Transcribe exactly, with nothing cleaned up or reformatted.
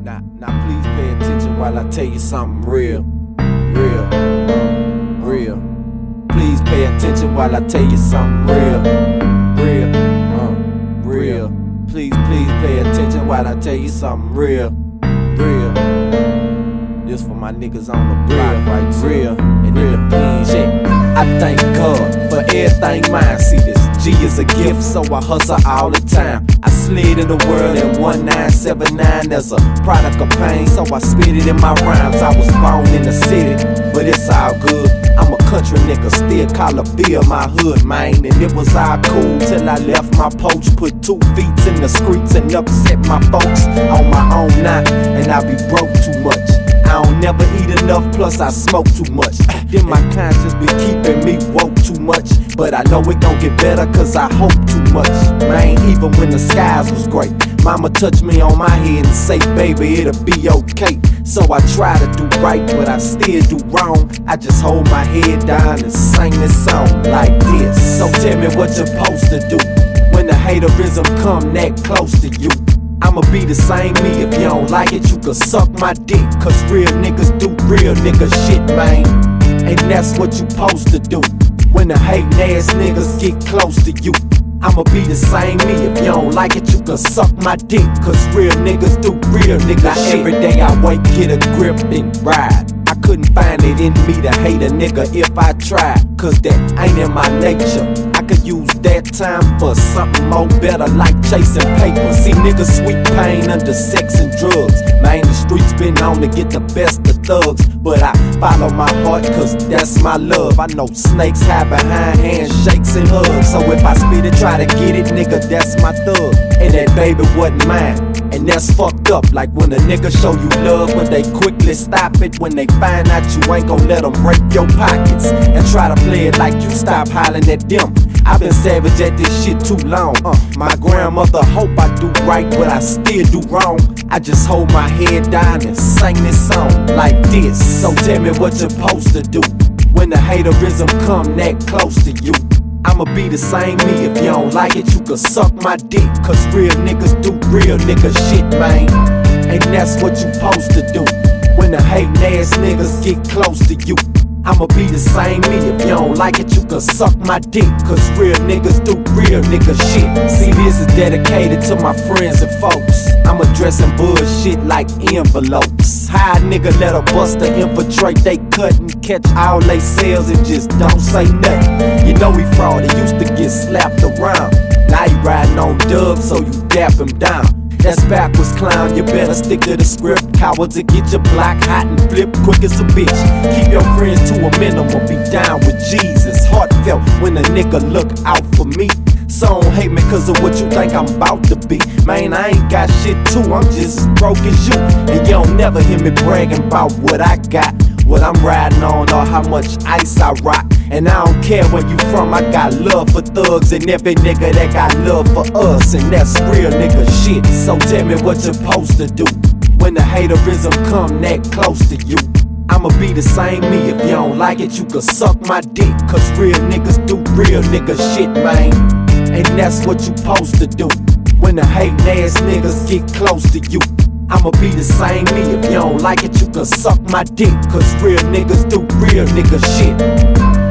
Now, now please pay attention while I tell you something real, real, uh, real. Please pay attention while I tell you something real, real, uh, real. Please, please pay attention while I tell you something real, real. This for my niggas on the block, right? Real and in the pen. Shit. I thank God for everything mine. See, this G is a gift, so I hustle all the time. I slid in the world in one nine seven nine as a product of pain, so I spit it in my rhymes. I was born in the city, but it's all good. I'm a country nigga, still call a bill my hood, man. And it was all cool till I left my poach. Put two feet in the streets and upset my folks on my own now, and I be broke too much. I don't never eat enough, plus I smoke too much. Then my conscience be keeping me woke too much. But I know it gon' get better, cause I hope too much. Man, even when the skies was great, mama touched me on my head and say, baby, it'll be okay. So I try to do right, but I still do wrong. I just hold my head down and sing this song like this. So tell me what you're supposed to do when the haterism come that close to you. I'ma be the same me. If you don't like it, you can suck my dick, cause real niggas do real nigga shit, man. And that's what you supposed to do when the hating ass niggas get close to you. I'ma be the same me. If you don't like it, you can suck my dick, cause real niggas do real nigga shit. Every day I wake, get a grip and ride. I couldn't find it in me to hate a nigga if I tried, cause that ain't in my nature. I could use that time for something more better, like chasing paper. See niggas sweet pain under sex and drugs. Man, the streets been on to get the best of thugs, but I follow my heart, cause that's my love. I know snakes hide behind handshakes and hugs, so if I spit it, try to get it, nigga, that's my thug. And that baby wasn't mine, and that's fucked up. Like when a nigga show you love, but they quickly stop it when they find out you ain't gon' let them break your pockets, and try to play it like you stop hollering at them. I've been savage at this shit too long. Uh, my grandmother hope I do right, but I still do wrong. I just hold my head down and sing this song like this. So tell me what you're supposed to do when the haterism come that close to you. I'ma be the same me. If you don't like it, you can suck my dick, cause real niggas do real nigga shit, man. And that's what you supposed to do when the hating ass niggas get close to you. I'ma be the same me. If you don't like it, you can suck my dick, cause real niggas do real nigga shit. See, this is dedicated to my friends and folks. I'm addressing bullshit like envelopes. How a nigga let a buster infiltrate they cut and catch all they sales and just don't say nothing. You know he fraud, he used to get slapped around. Now he riding on dubs, so you dap him down. That's backwards, clown, you better stick to the script. Cowards to get your block hot and flip quick as a bitch. Keep your friends to a minimum, be down with Jesus. Heartfelt when a nigga look out for me. So don't hate me cause of what you think I'm about to be. Man, I ain't got shit too, I'm just as broke as you. And you don't never hear me bragging about what I got, what I'm riding on, or how much ice I rock. And I don't care where you from, I got love for thugs and every nigga that got love for us, and that's real nigga shit. So tell me what you're supposed to do when the haterism come that close to you. I'ma be the same me. If you don't like it, you can suck my dick, cause real niggas do real nigga shit, man. And that's what you supposed to do when the hating ass niggas get close to you. I'ma be the same me. If you don't like it, you can suck my dick, cause real niggas do real nigga shit.